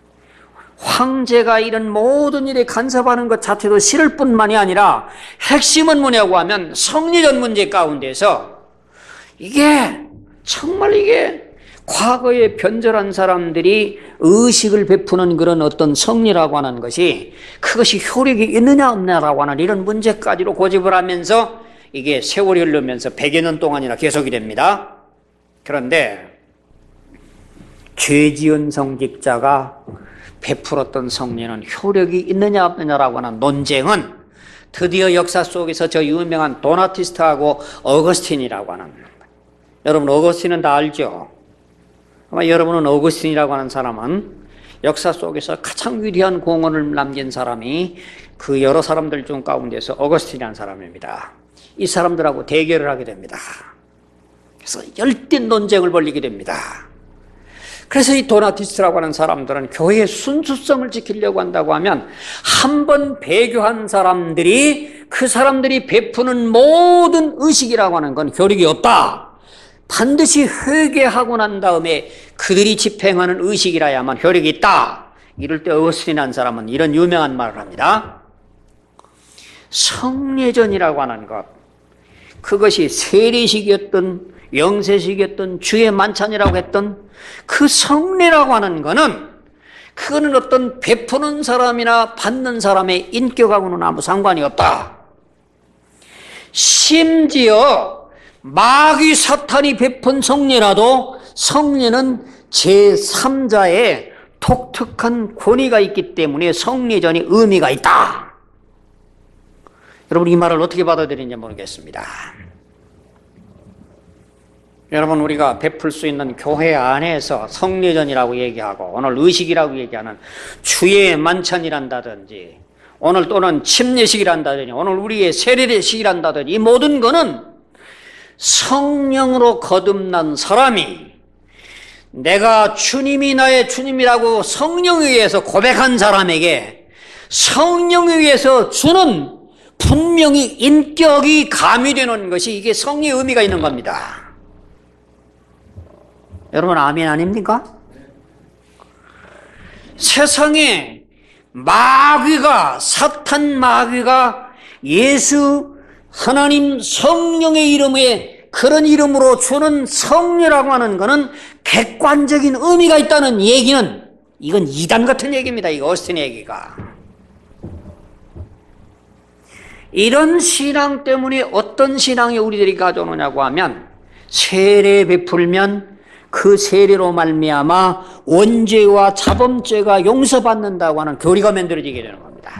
황제가 이런 모든 일에 간섭하는 것 자체도 싫을 뿐만이 아니라 핵심은 뭐냐고 하면 성리적 문제 가운데서 이게 정말 이게 과거에 변절한 사람들이 의식을 베푸는 그런 어떤 성리라고 하는 것이 그것이 효력이 있느냐 없느냐라고 하는 이런 문제까지로 고집을 하면서 이게 세월이 흐르면서 백여 년 동안이나 계속이 됩니다. 그런데 죄 지은 성직자가 베풀었던 성리는 효력이 있느냐 없느냐라고 하는 논쟁은 드디어 역사 속에서 저 유명한 도나티스트하고 어거스틴이라고 하는, 여러분 어거스틴은 다 알죠? 아마 여러분은 어거스틴이라고 하는 사람은 역사 속에서 가장 위대한 공헌을 남긴 사람이 그 여러 사람들 중 가운데서 어거스틴이라는 사람입니다. 이 사람들하고 대결을 하게 됩니다. 그래서 열띤 논쟁을 벌이게 됩니다. 그래서 이 도나티스트라고 하는 사람들은 교회의 순수성을 지키려고 한다고 하면 한 번 배교한 사람들이 그 사람들이 베푸는 모든 의식이라고 하는 건 효력이 없다. 반드시 회개하고 난 다음에 그들이 집행하는 의식이라야만 효력이 있다. 이럴 때 어거스틴이라는 사람은 이런 유명한 말을 합니다. 성례전이라고 하는 것, 그것이 세례식이었던 영세식이었던 주의 만찬이라고 했던 그 성례라고 하는 거는 그거는 어떤 베푸는 사람이나 받는 사람의 인격하고는 아무 상관이 없다. 심지어 마귀 사탄이 베푼 성례라도 성례는 제삼자의 독특한 권위가 있기 때문에 성례전이 의미가 있다. 여러분 이 말을 어떻게 받아들이는지 모르겠습니다. 여러분 우리가 베풀 수 있는 교회 안에서 성례전이라고 얘기하고 오늘 의식이라고 얘기하는 주의 만찬이란다든지 오늘 또는 침례식이란다든지 오늘 우리의 세례식이란다든지 이 모든 거는 성령으로 거듭난 사람이 내가 주님이 나의 주님이라고 성령에 의해서 고백한 사람에게 성령에 의해서 주는 분명히 인격이 가미되는 것이 이게 성리의 의미가 있는 겁니다. 여러분 아멘 아닙니까? 세상에 마귀가 사탄 마귀가 예수 하나님 성령의 이름에 그런 이름으로 주는 성례라고 하는 것은 객관적인 의미가 있다는 얘기는 이건 이단 같은 얘기입니다. 이 어스틴 얘기가. 이런 신앙 때문에 어떤 신앙이 우리들이 가져오느냐고 하면 세례 베풀면 그 세례로 말미암아 원죄와 자범죄가 용서받는다고 하는 교리가 만들어지게 되는 겁니다.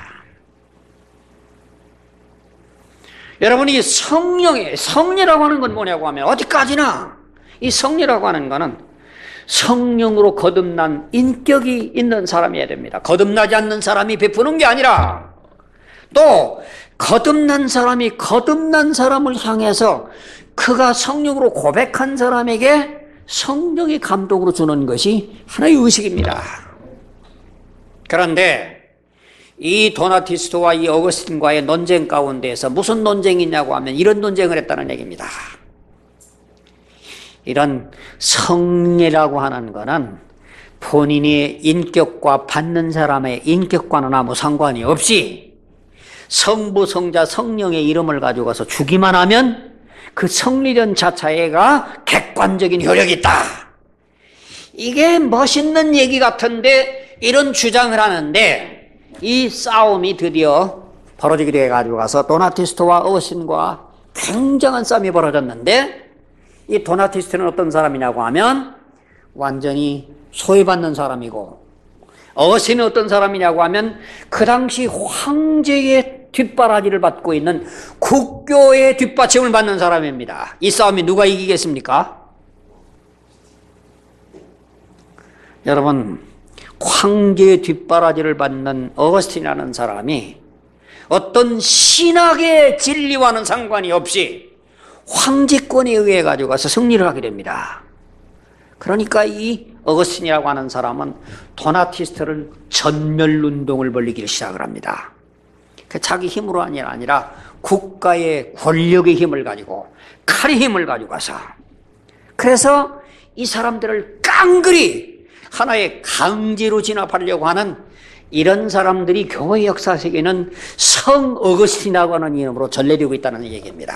여러분 이 성령의 성례라고 하는 건 뭐냐고 하면 어디까지나 이 성례라고 하는 거는 성령으로 거듭난 인격이 있는 사람이어야 됩니다. 거듭나지 않는 사람이 베푸는 게 아니라 또 거듭난 사람이 거듭난 사람을 향해서 그가 성령으로 고백한 사람에게 성령의 감동으로 주는 것이 하나의 의식입니다. 그런데 이 도나티스트와 이 어거스틴과의 논쟁 가운데에서 무슨 논쟁이 있냐고 하면 이런 논쟁을 했다는 얘기입니다. 이런 성례라고 하는 것은 본인의 인격과 받는 사람의 인격과는 아무 상관이 없이 성부, 성자, 성령의 이름을 가지고 가서 주기만 하면 그 성리전 자체가 객관적인 효력이 있다. 이게 멋있는 얘기 같은데 이런 주장을 하는데 이 싸움이 드디어 벌어지게 돼가지고 가서 도나티스트와 어거스틴과 굉장한 싸움이 벌어졌는데 이 도나티스트는 어떤 사람이냐고 하면 완전히 소외받는 사람이고 어거스틴은 어떤 사람이냐고 하면 그 당시 황제의 뒷바라지를 받고 있는 국교의 뒷받침을 받는 사람입니다. 이 싸움이 누가 이기겠습니까? 여러분 황제의 뒷바라지를 받는 어거스틴이라는 사람이 어떤 신학의 진리와는 상관이 없이 황제권에 의해 가지고 가서 승리를 하게 됩니다. 그러니까 이 어거스틴이라고 하는 사람은 도나티스트를 전멸운동을 벌이기 시작을 합니다. 자기 힘으로 아니라 국가의 권력의 힘을 가지고 칼의 힘을 가지고 가서, 그래서 이 사람들을 깡그리 하나의 강제로 진압하려고 하는 이런 사람들이 교회 역사 속에는 성 어거스틴이라고 하는 이름으로 전래되고 있다는 얘기입니다.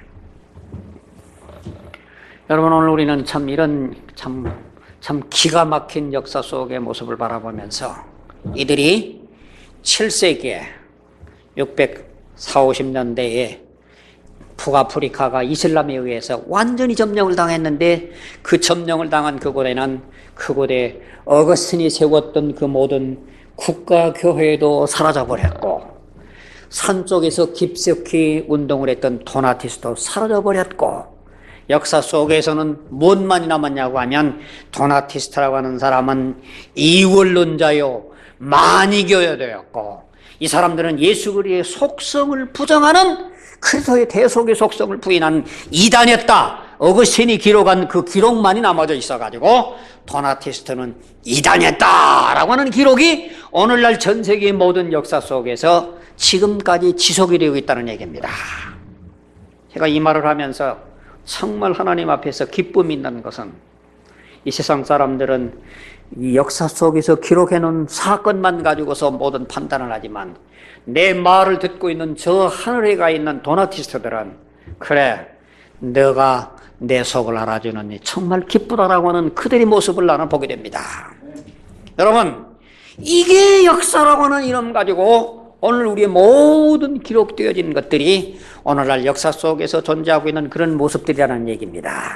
여러분, 오늘 우리는 참 이런 참, 참 기가 막힌 역사 속의 모습을 바라보면서 이들이 칠 세기에 육백사십, 오십 년대에 북아프리카가 이슬람에 의해서 완전히 점령을 당했는데, 그 점령을 당한 그곳에는 그곳에 어거스틴이 세웠던 그 모든 국가 교회도 사라져버렸고, 산 쪽에서 깊숙이 운동을 했던 도나티스도 사라져버렸고, 역사 속에서는 무엇만이 남았냐고 하면 도나티스트라고 하는 사람은 이원론자요 마니교여되었고, 이 사람들은 예수 그리스도의 속성을 부정하는, 그리스도의 대속의 속성을 부인하는 이단이었다. 어거스틴이 기록한 그 기록만이 남아져 있어가지고 도나티스트는 이단이었다라고 하는 기록이 오늘날 전 세계의 모든 역사 속에서 지금까지 지속이 되고 있다는 얘기입니다. 제가 이 말을 하면서 정말 하나님 앞에서 기쁨이 있는 것은, 이 세상 사람들은 이 역사 속에서 기록해놓은 사건만 가지고서 모든 판단을 하지만, 내 말을 듣고 있는 저 하늘에 가 있는 도나티스트들은, 그래, 너가 내 속을 알아주느니 정말 기쁘다라고 하는 그들의 모습을 나는 보게 됩니다. 여러분, 이게 역사라고 하는 이름 가지고 오늘 우리의 모든 기록되어진 것들이 오늘날 역사 속에서 존재하고 있는 그런 모습들이라는 얘기입니다.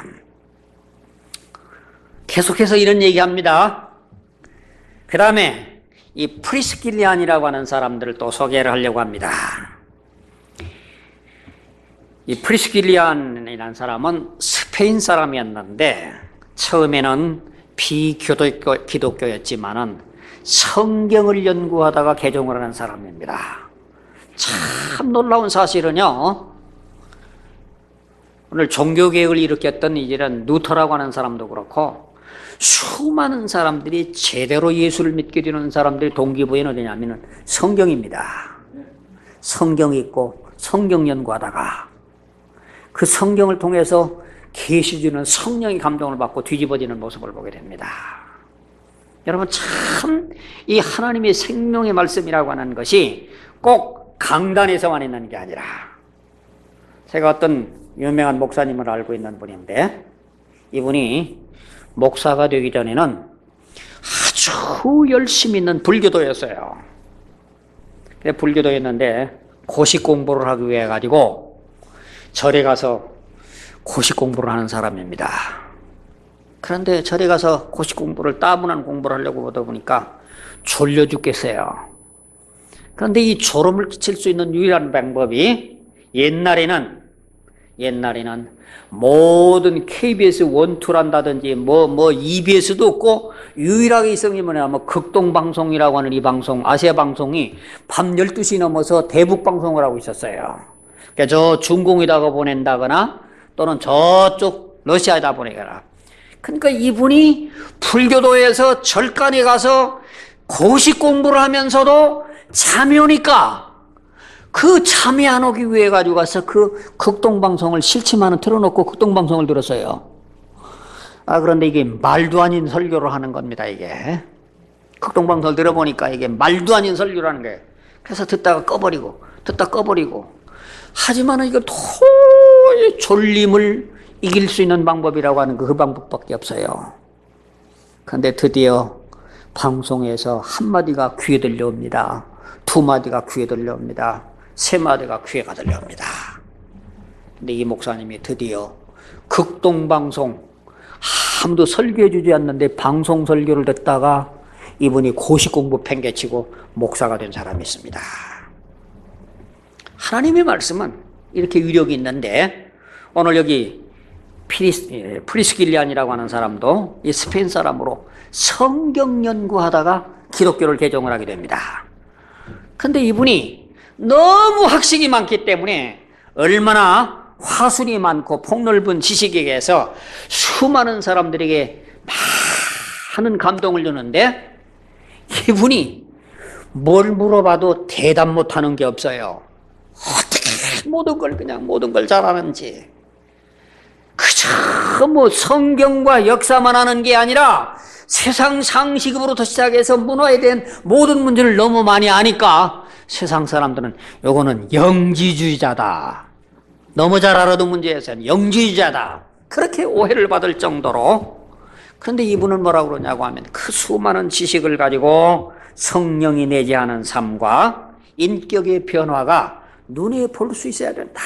계속해서 이런 얘기합니다. 그 다음에 이 프리스킬리안이라고 하는 사람들을 또 소개를 하려고 합니다. 이 프리스킬리안이라는 사람은 스페인 사람이었는데, 처음에는 비기독교, 기독교였지만은 성경을 연구하다가 개종을 하는 사람입니다. 참 놀라운 사실은요, 오늘 종교개혁을 일으켰던 이런 루터라고 하는 사람도 그렇고, 수많은 사람들이 제대로 예수를 믿게 되는 사람들의 동기부여는 어디냐면 성경입니다. 성경이 있고 성경 연구하다가 그 성경을 통해서 계시 주는 성령의 감동을 받고 뒤집어지는 모습을 보게 됩니다. 여러분, 참 이 하나님의 생명의 말씀이라고 하는 것이 꼭 강단에서만 있는 게 아니라, 제가 어떤 유명한 목사님을 알고 있는 분인데, 이분이 목사가 되기 전에는 아주 열심히 있는 불교도였어요. 불교도였는데 고시 공부를 하기 위해 가지고 절에 가서 고시 공부를 하는 사람입니다. 그런데 절에 가서 고시 공부를, 따분한 공부를 하려고 하다 보니까 졸려 죽겠어요. 그런데 이 졸음을 끼칠 수 있는 유일한 방법이, 옛날에는 옛날에는 모든 케이비에스 일, 이란다든지 뭐, 뭐, 이비에스도 없고, 유일하게 있었던 게 뭐냐면 극동방송이라고 하는 이 방송, 아시아 방송이 밤 열두 시 넘어서 대북방송을 하고 있었어요. 그러니까 저 중공에다가 보낸다거나 또는 저쪽 러시아에다 보내거나. 그러니까 이분이 불교도에서 절간에 가서 고시 공부를 하면서도 잠이 오니까 그 잠이 안 오기 위해 가지고 가서 그 극동방송을 실치만은 틀어놓고 극동방송을 들었어요. 아, 그런데 이게 말도 아닌 설교를 하는 겁니다, 이게. 극동방송을 들어보니까 이게 말도 아닌 설교라는 거예요. 그래서 듣다가 꺼버리고, 듣다 꺼버리고. 하지만은 이거 도저히 졸림을 이길 수 있는 방법이라고 하는 그 방법밖에 없어요. 그런데 드디어 방송에서 한마디가 귀에 들려옵니다. 두 마디가 귀에 들려옵니다. 세 마디가 귀에가 들려옵니다. 근데 이 목사님이 드디어 극동방송, 아무도 설교해 주지 않는데 방송 설교를 듣다가 이분이 고시공부 팽개치고 목사가 된 사람이 있습니다. 하나님의 말씀은 이렇게 위력이 있는데, 오늘 여기 프리스, 프리스킬리안이라고 하는 사람도 이 스페인 사람으로 성경 연구하다가 기독교를 개종을 하게 됩니다. 근데 이분이 너무 학식이 많기 때문에 얼마나 화술이 많고 폭넓은 지식에 의해서 수많은 사람들에게 하는 감동을 주는데 이분이 뭘 물어봐도 대답 못하는 게 없어요. 어떻게 모든 걸 그냥 모든 걸 잘하는지. 그저 뭐 성경과 역사만 하는 게 아니라 세상 상식으로부터 시작해서 문화에 대한 모든 문제를 너무 많이 아니까 세상 사람들은 요거는 영지주의자다. 너무 잘 알아도 문제에서는 영지주의자다. 그렇게 오해를 받을 정도로. 그런데 이분은 뭐라고 그러냐고 하면 그 수많은 지식을 가지고 성령이 내재하는 삶과 인격의 변화가 눈에 볼 수 있어야 된다.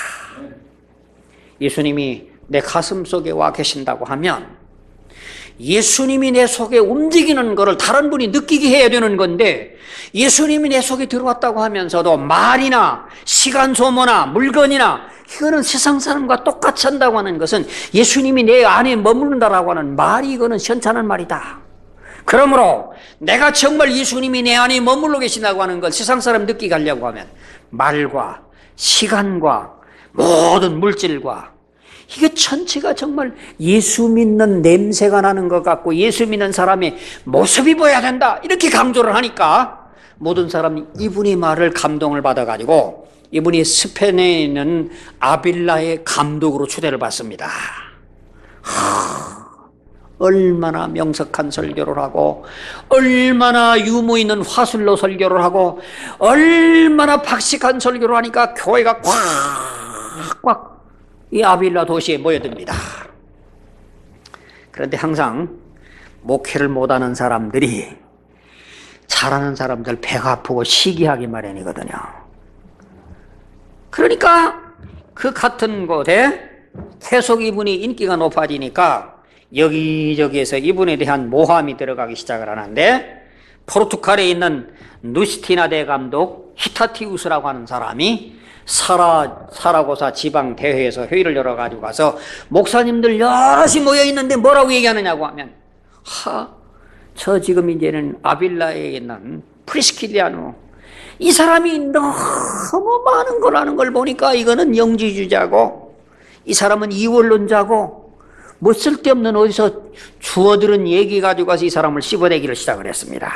예수님이 내 가슴 속에 와 계신다고 하면 예수님이 내 속에 움직이는 것을 다른 분이 느끼게 해야 되는 건데 예수님이 내 속에 들어왔다고 하면서도 말이나 시간 소모나 물건이나 이거는 세상 사람과 똑같이 한다고 하는 것은 예수님이 내 안에 머무른다라고 하는 말이 이거는 현찮은 말이다. 그러므로 내가 정말 예수님이 내 안에 머물러 계신다고 하는 걸 세상 사람 느끼게 하려고 하면 말과 시간과 모든 물질과 이게 전체가 정말 예수 믿는 냄새가 나는 것 같고 예수 믿는 사람의 모습이 보여야 된다 이렇게 강조를 하니까 모든 사람이 이분의 말을 감동을 받아가지고 이분이 스페인에 있는 아빌라의 감독으로 초대를 받습니다. 하, 얼마나 명석한 설교를 하고 얼마나 유머 있는 화술로 설교를 하고 얼마나 박식한 설교를 하니까 교회가 꽉꽉 이 아빌라 도시에 모여듭니다. 그런데 항상 목회를 못하는 사람들이 잘하는 사람들 배가 아프고 시기하기 마련이거든요. 그러니까 그 같은 곳에 계속 이분이 인기가 높아지니까 여기저기에서 이분에 대한 모함이 들어가기 시작을 하는데 포르투갈에 있는 누스티나 대감독 히타티우스라고 하는 사람이 사라, 사라고사 지방 대회에서 회의를 열어가지고 가서 목사님들 여럿이 모여있는데 뭐라고 얘기하느냐고 하면 하, 저 지금 이제는 아빌라에 있는 프리스킬리아누 이 사람이 너무 많은 걸 아는 걸 보니까 이거는 영지주의자고 이 사람은 이원론자고 뭐 쓸데없는 어디서 주워들은 얘기 가지고 가서 이 사람을 씹어대기를 시작을 했습니다.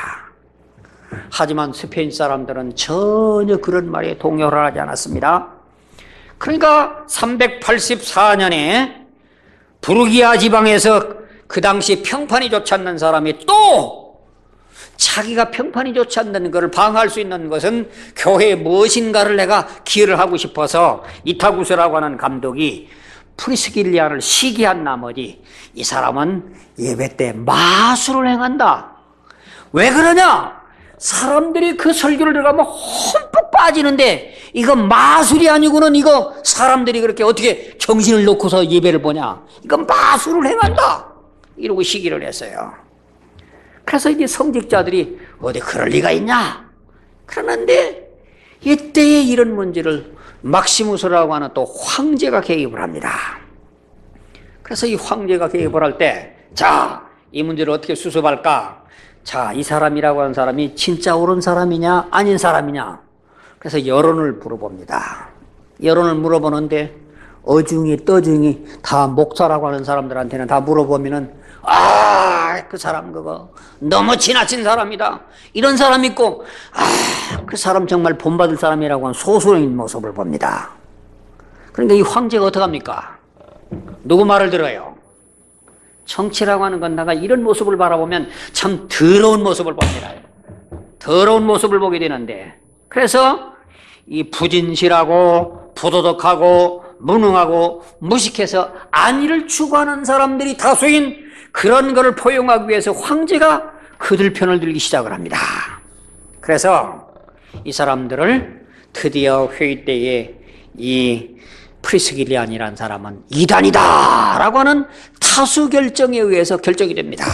하지만 스페인 사람들은 전혀 그런 말에 동요를 하지 않았습니다. 그러니까 삼백팔십사 년에 부르기아 지방에서 그 당시 평판이 좋지 않는 사람이 또 자기가 평판이 좋지 않는 것을 방어할 수 있는 것은 교회에 무엇인가를 내가 기여를 하고 싶어서 이타구스라고 하는 감독이 프리스길리아를 시기한 나머지 이 사람은 예배 때 마술을 행한다. 왜 그러냐? 사람들이 그 설교를 들어가면 흠뻑 빠지는데 이건 마술이 아니고는 이거 사람들이 그렇게 어떻게 정신을 놓고서 예배를 보냐. 이건 마술을 행한다. 이러고 시기를 했어요. 그래서 이제 성직자들이 어디 그럴 리가 있냐. 그러는데 이때에 이런 문제를 막시무스라고 하는 또 황제가 개입을 합니다. 그래서 이 황제가 개입을 할 때 자, 이 문제를 어떻게 수습할까? 자, 이 사람이라고 하는 사람이 진짜 옳은 사람이냐 아닌 사람이냐. 그래서 여론을 물어봅니다. 여론을 물어보는데 어중이 떠중이 다 목사라고 하는 사람들한테는 다 물어보면은 아, 그 사람 그거 너무 지나친 사람이다. 이런 사람 있고 아, 그 사람 정말 본받을 사람이라고 하는 소수인 모습을 봅니다. 그러니까 이 황제가 어떡합니까? 누구 말을 들어요? 정치라고 하는 건 내가 이런 모습을 바라보면 참 더러운 모습을 봅니다. 더러운 모습을 보게 되는데 그래서 이 부진실하고 부도덕하고 무능하고 무식해서 안위를 추구하는 사람들이 다수인 그런 것을 포용하기 위해서 황제가 그들 편을 들기 시작을 합니다. 그래서 이 사람들을 드디어 회의 때에 이 프리스길리안이라는 사람은 이단이다 라고 하는 다수 결정에 의해서 결정이 됩니다.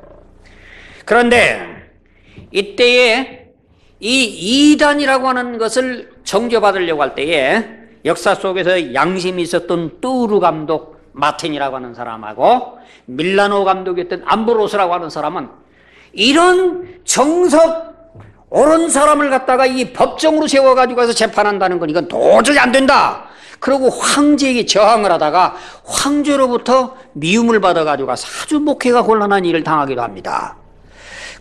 그런데 이때에 이 이단이라고 하는 것을 정죄받으려고 할 때에 역사 속에서 양심이 있었던 뚜르 감독 마틴이라고 하는 사람하고 밀라노 감독이었던 암브로스라고 하는 사람은 이런 정석 옳은 사람을 갖다가 이 법정으로 세워가지고 가서 재판한다는 건 이건 도저히 안 된다. 그리고 황제에게 저항을 하다가 황제로부터 미움을 받아가지고 가서 아주 목회가 곤란한 일을 당하기도 합니다.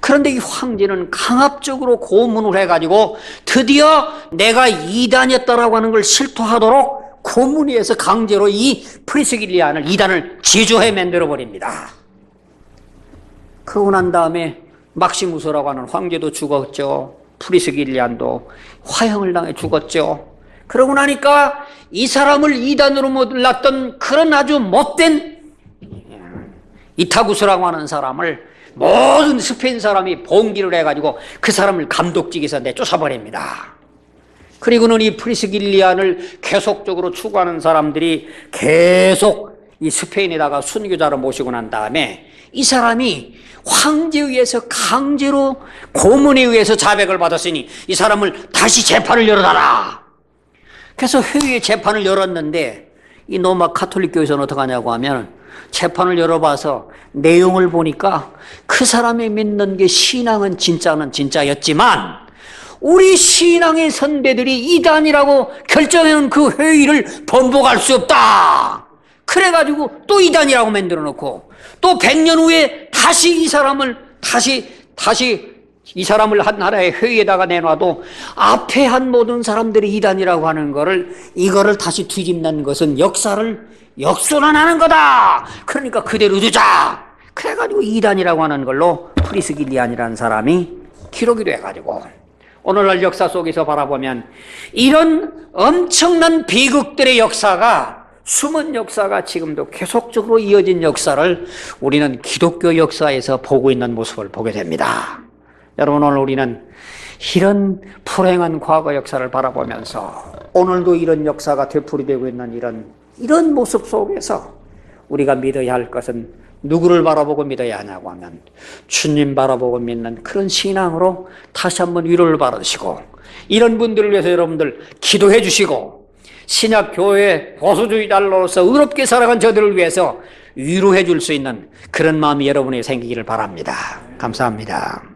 그런데 이 황제는 강압적으로 고문을 해가지고 드디어 내가 이단이었다라고 하는 걸 실토하도록 고문위에서 강제로 이 프리스길리안을 이단을 지주해 만들어 버립니다. 그러고 난 다음에 막시무스라고 하는 황제도 죽었죠. 프리스길리안도 화형을 당해 죽었죠. 그러고 나니까 이 사람을 이단으로 몰랐던 그런 아주 못된 이타구스라고 하는 사람을 모든 스페인 사람이 봉기를 해가지고 그 사람을 감독직에서 내쫓아버립니다. 그리고는 이 프리스길리안을 계속적으로 추구하는 사람들이 계속 이 스페인에다가 순교자로 모시고 난 다음에 이 사람이 황제에 의해서 강제로 고문에 의해서 자백을 받았으니 이 사람을 다시 재판을 열어달라. 그래서 회의에 재판을 열었는데 이 로마 가톨릭 교회에서는 어떻게 하냐고 하면 재판을 열어봐서 내용을 보니까 그 사람이 믿는 게 신앙은 진짜는 진짜였지만 우리 신앙의 선배들이 이단이라고 결정해놓은 그 회의를 번복할 수 없다. 그래가지고 또 이단이라고 만들어 놓고 또 백 년 후에 다시 이 사람을 다시 다시 이 사람을 한 나라의 회의에다가 내놔도 앞에 한 모든 사람들이 이단이라고 하는 거를 이거를 다시 뒤집는 것은 역사를 역순환하는 거다. 그러니까 그대로 두자. 그래가지고 이단이라고 하는 걸로 프리스길리안이라는 사람이 기록이 돼가지고 오늘날 역사 속에서 바라보면 이런 엄청난 비극들의 역사가 숨은 역사가 지금도 계속적으로 이어진 역사를 우리는 기독교 역사에서 보고 있는 모습을 보게 됩니다. 여러분, 오늘 우리는 이런 불행한 과거 역사를 바라보면서 오늘도 이런 역사가 되풀이되고 있는 이런 이런 모습 속에서 우리가 믿어야 할 것은 누구를 바라보고 믿어야 하냐고 하면 주님 바라보고 믿는 그런 신앙으로 다시 한번 위로를 받으시고 이런 분들을 위해서 여러분들 기도해 주시고 신약교회 보수주의자로서 의롭게 살아간 저들을 위해서 위로해 줄 수 있는 그런 마음이 여러분에게 생기기를 바랍니다. 감사합니다.